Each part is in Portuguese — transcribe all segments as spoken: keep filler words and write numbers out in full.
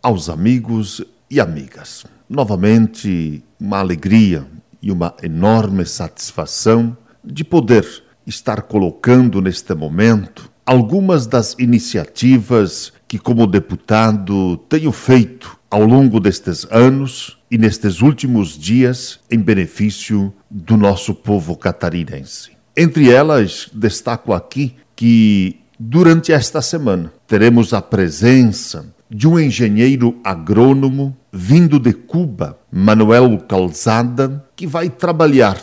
aos amigos e amigas. Novamente, uma alegria e uma enorme satisfação de poder estar colocando neste momento algumas das iniciativas que, como deputado, tenho feito ao longo destes anos e nestes últimos dias em benefício do nosso povo catarinense. Entre elas, destaco aqui que, durante esta semana, teremos a presença de um engenheiro agrônomo vindo de Cuba, Manuel Calzada, que vai trabalhar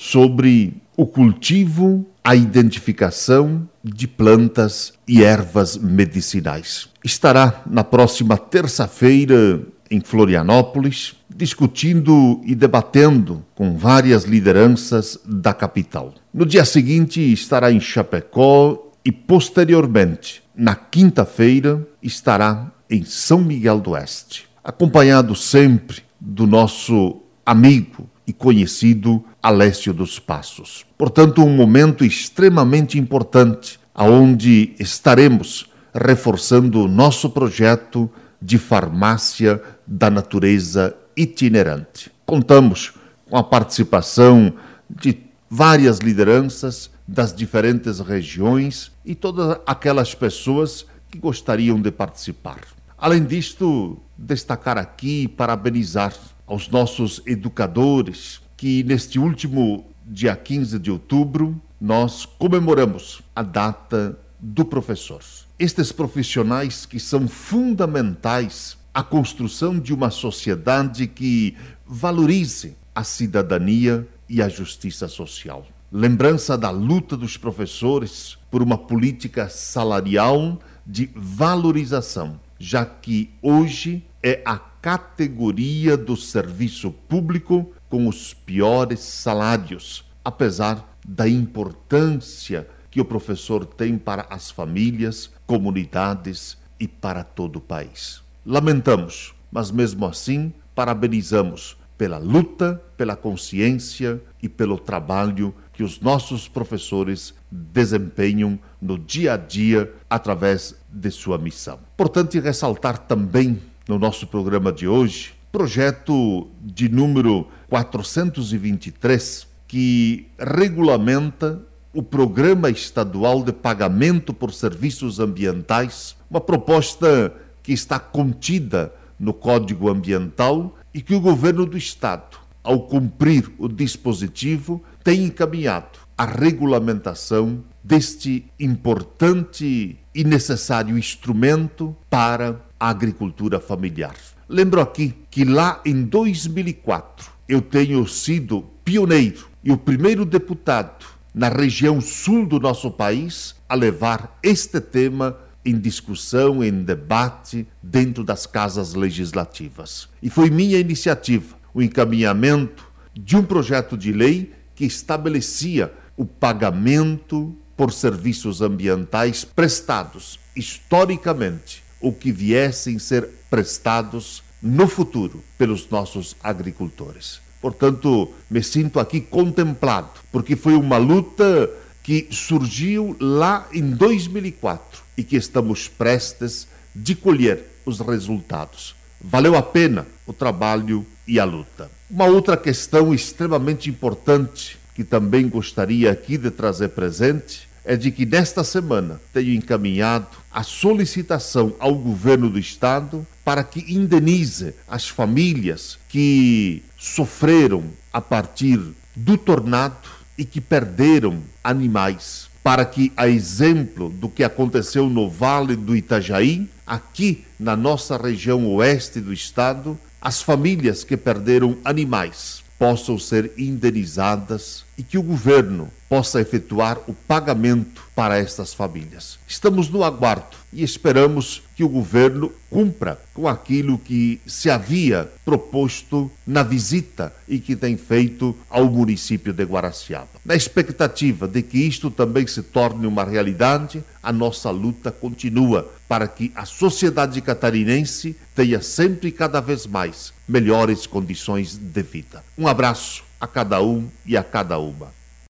sobre o cultivo, a identificação de plantas e ervas medicinais. Estará na próxima terça-feira em Florianópolis, discutindo e debatendo com várias lideranças da capital. No dia seguinte estará em Chapecó e, posteriormente, na quinta-feira, estará em São Miguel do Oeste, acompanhado sempre do nosso amigo e conhecido Alessio dos Passos. Portanto, um momento extremamente importante, onde estaremos reforçando o nosso projeto de farmácia da natureza itinerante. Contamos com a participação de várias lideranças das diferentes regiões e todas aquelas pessoas que gostariam de participar. Além disto, destacar aqui e parabenizar aos nossos educadores que neste último dia quinze de outubro nós comemoramos a data do professor. Estes profissionais que são fundamentais à construção de uma sociedade que valorize a cidadania e a justiça social. Lembrança da luta dos professores por uma política salarial de valorização, já que hoje é a categoria do serviço público com os piores salários, apesar da importância que o professor tem para as famílias, comunidades e para todo o país. Lamentamos, mas mesmo assim parabenizamos pela luta, pela consciência e pelo trabalho que os nossos professores desempenham no dia a dia através de sua missão. Importante ressaltar também no nosso programa de hoje, projeto de número quatrocentos e vinte e três, que regulamenta o Programa Estadual de Pagamento por Serviços Ambientais, uma proposta que está contida no Código Ambiental e que o governo do Estado, ao cumprir o dispositivo, tem encaminhado a regulamentação deste importante e necessário instrumento para a agricultura familiar. Lembro aqui que lá em dois mil e quatro eu tenho sido pioneiro e o primeiro deputado na região sul do nosso país a levar este tema em discussão, em debate dentro das casas legislativas. E foi minha iniciativa o encaminhamento de um projeto de lei que estabelecia o pagamento por serviços ambientais prestados historicamente ou que viessem ser prestados no futuro pelos nossos agricultores. Portanto, me sinto aqui contemplado, porque foi uma luta que surgiu lá em dois mil e quatro e que estamos prestes de colher os resultados. Valeu a pena o trabalho e a luta. Uma outra questão extremamente importante que também gostaria aqui de trazer presente é de que nesta semana tenho encaminhado a solicitação ao governo do estado para que indenize as famílias que sofreram a partir do tornado e que perderam animais, para que, a exemplo do que aconteceu no Vale do Itajaí, aqui na nossa região oeste do estado, as famílias que perderam animais possam ser indenizadas e que o governo possa efetuar o pagamento para estas famílias. Estamos no aguardo e esperamos que o governo cumpra com aquilo que se havia proposto na visita e que tem feito ao município de Guaraciaba. Na expectativa de que isto também se torne uma realidade, a nossa luta continua para que a sociedade catarinense tenha sempre e cada vez mais melhores condições de vida. Um abraço a cada um e a cada uma.